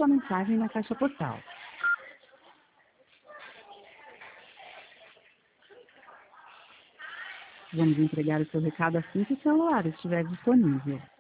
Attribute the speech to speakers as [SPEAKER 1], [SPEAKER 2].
[SPEAKER 1] sua mensagem na caixa postal. Vamos entregar o seu recado assim que o celular estiver disponível.